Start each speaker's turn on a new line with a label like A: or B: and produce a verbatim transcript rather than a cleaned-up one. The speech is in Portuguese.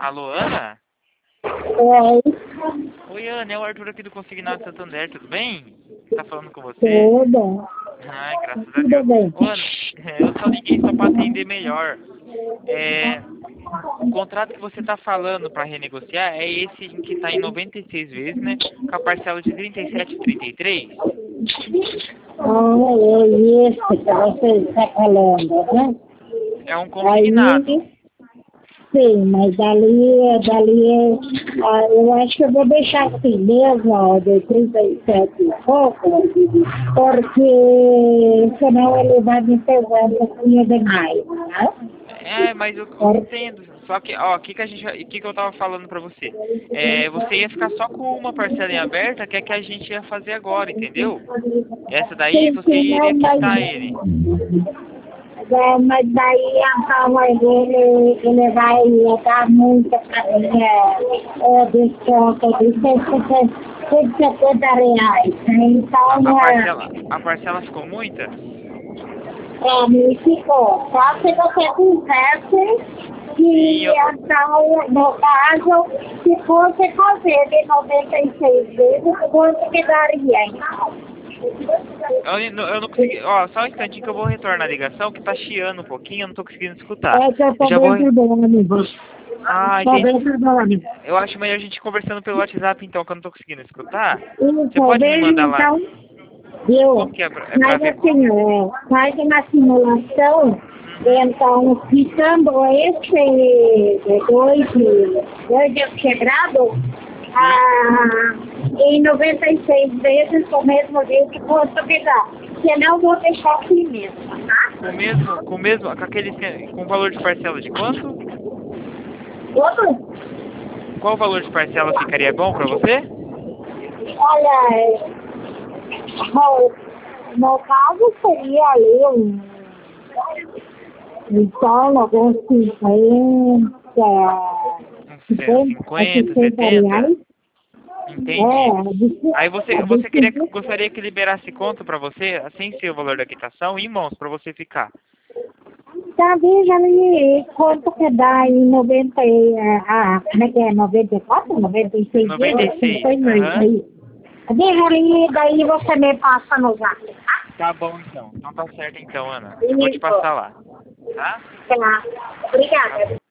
A: Alô, Ana?
B: Oi,
A: Oi, Ana, é o Arthur aqui do Consignado Santander, tudo bem? Tá falando com você?
B: tudo.
A: Ai, graças a
B: Tudo
A: Deus.
B: bem.
A: Ô, Ana, é, eu só liguei só pra atender melhor. É, o contrato que você tá falando pra renegociar é esse em que tá em noventa e seis vezes, né? Com a parcela de trinta e sete e trinta e três?
B: Ah, é isso que você está falando, né?
A: É um consignado.
B: Aí, sim, mas dali, dali, ah, eu acho que eu vou deixar assim mesmo, ó, de trinta e sete e pouco, porque senão ele vai me pegar um pouquinho demais, né?
A: É, mas eu, eu
B: Por-
A: entendo. Só que, ó, o que que a gente, o que que eu tava falando pra você? É, você ia ficar só com uma parcela em aberta, que é que a gente ia fazer agora, entendeu? Essa daí
B: Sim,
A: você
B: sim,
A: iria
B: não, mas,
A: quitar ele.
B: é, mas daí a calma dele, ele vai dar muito para mim, é, é desconto de cento e setenta reais, né?
A: A, a
B: Então, é,
A: parcela, a parcela ficou muita?
B: para mim ficou. Só se você quisesse
A: Sim,
B: que,
A: eu,
B: então, no caso, se fosse fazer de noventa e seis vezes, quanto que daria, então?
A: eu, não- eu não consegui. Ó, só um instantinho que eu vou retornar a ligação, que tá chiando um pouquinho, eu não tô conseguindo escutar.
B: É que eu
A: Eu
B: tô
A: já vou. re-
B: dentro do ônibus.
A: Ah,
B: Tô
A: entendi.
B: dentro do ônibus.
A: Eu acho melhor a gente conversando pelo WhatsApp então, que eu não tô conseguindo escutar. Você
B: Isso,
A: pode me
B: veja
A: mandar lá?
B: então, viu?
A: Como que é pra, é pra
B: Mas
A: ver
B: assim,
A: como?
B: é, faz uma simulação,
A: Uhum.
B: então, ficando esse dois, dois dias quebrado,
A: Sim.
B: ah, em noventa e seis vezes o mesmo dia que quanto que dá. Senão, vou deixar assim mesmo,
A: Com o
B: tá?
A: mesmo, com o mesmo, com aquele, com o valor de parcela de quanto?
B: Outro?
A: Qual o valor de parcela ficaria bom pra você?
B: Olha, é, bom, no caso seria ali um, em torno de uns cinquenta,
A: Uns
B: cinquenta a
A: cinquenta,
B: sessenta
A: setenta?
B: reais.
A: Entendi.
B: É, a difí-
A: Aí você,
B: a
A: você queria,
B: difícil.
A: gostaria que liberasse conta pra você, sem ser o valor da quitação, em mãos, pra você ficar.
B: Tá, veja ali quanto que dá em noventa e, ah, como é que é, noventa e quatro, noventa e seis
A: noventa
B: vezes,
A: e seis,
B: cinquenta
A: aham.
B: aí. Veja ali, daí você me passa no zap, tá?
A: Tá bom então. Então tá certo então, Ana. Eu vou te
B: Isso.
A: passar lá. Tá?
B: Tá.
A: Tá
B: Obrigada.
A: bom.